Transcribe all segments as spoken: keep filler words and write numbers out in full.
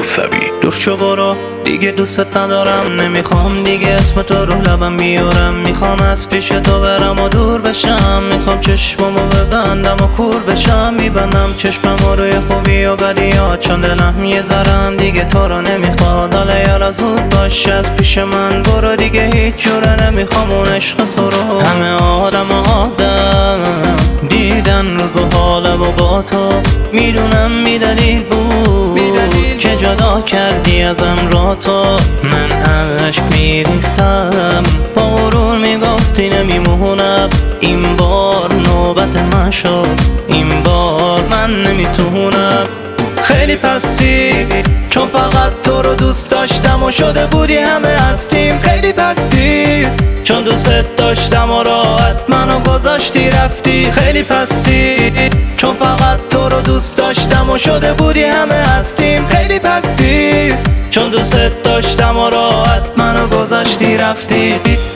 موسوی. دور شو برو دیگه دوستت ندارم، نمیخوام دیگه اسم تو رو لبم بیارم. میخوام از پیش تو برم و دور بشم، میخوام چشممو ببندم و کور بشم. میبندم چشممو روی خوبی و بدیات، چون دلم یه ذرم دیگه تو رو نمیخواد. حالا یالا زود باش از پیش من برو، دیگه هیچ جوره نمیخوام اون عشق تو رو. همه آدم آدم دیدن روز و حالم و با تو، میدونم میدلیل بود که جدا کردی ازم را تو. من عشق میریختم با غرور میگفتی نمیمونم، این بار نوبت من شد، این بار من نمیتونم. خیلی پستی چون فقط تو رو دوست داشتم و شده بودی همه هستیم. خیلی پستی چون دوست داشتم و راحت منو گذاشتی رفتی. خیلی پستی چون فقط تو رو دوست داشتم و شده بودی همه هستیم. خیلی پستی چون دوست داشتم و راحت منو گذاشتی رفتی.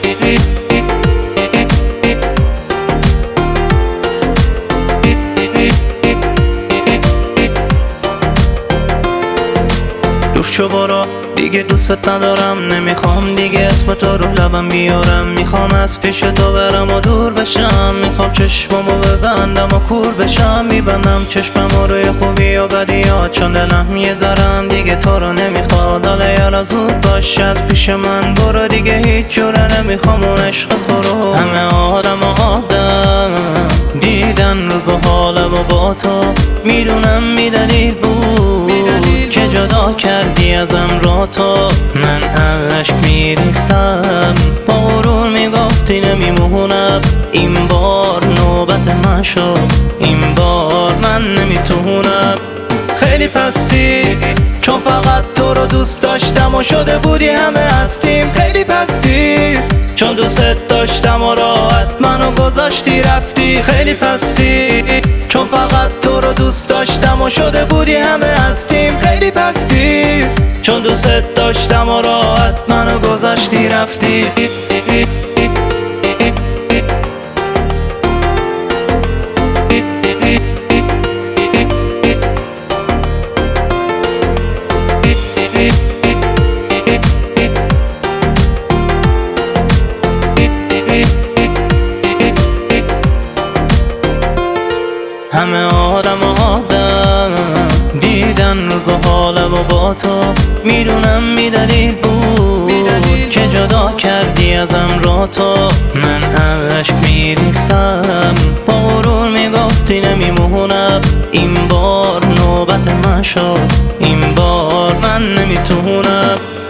دور شو برو دیگه دوستت ندارم، نمیخوام دیگه اسم تو رو لبم بیارم. میخوام از پیش تو برم و دور بشم، میخوام چشممو ببندم و کور بشم. میبندم چشممو روی خوبی و بدیات، چون دلم یه ذرم دیگه تو رو نمیخواد. حالا یالا زود باش از پیش من برو، دیگه هیچ جوره نمیخوام اون عشق تو رو. همه آدم آدم دیدن روز و حالم و با تو، میدونم میدلیل بود که جدا کردی ازم را تو. من عشق میریختم با غرور میگفتی نمیمونم، این بار نوبت من شد، این بار من نمیتونم. خیلی پستی چون فقط تو رو دوست داشتم و شده بودی همه هستیم. خیلی پستی چون دوست داشتم و راحت منو گذاشتی رفتی. خیلی پستی چون فقط تو رو دوست داشتم و شده بودی همه هستیم. خیلی پستی چون دوست داشتم و راحت منو گذاشتی رفتی. همه آدم آدم دیدن روز و حالم و با تو، میدونم میدلیل بود که جدا کردی ازم را تو. من عشق میریختم با غرور میگفتی نمیمونم، این بار نوبت من شد، این بار من نمیتونم.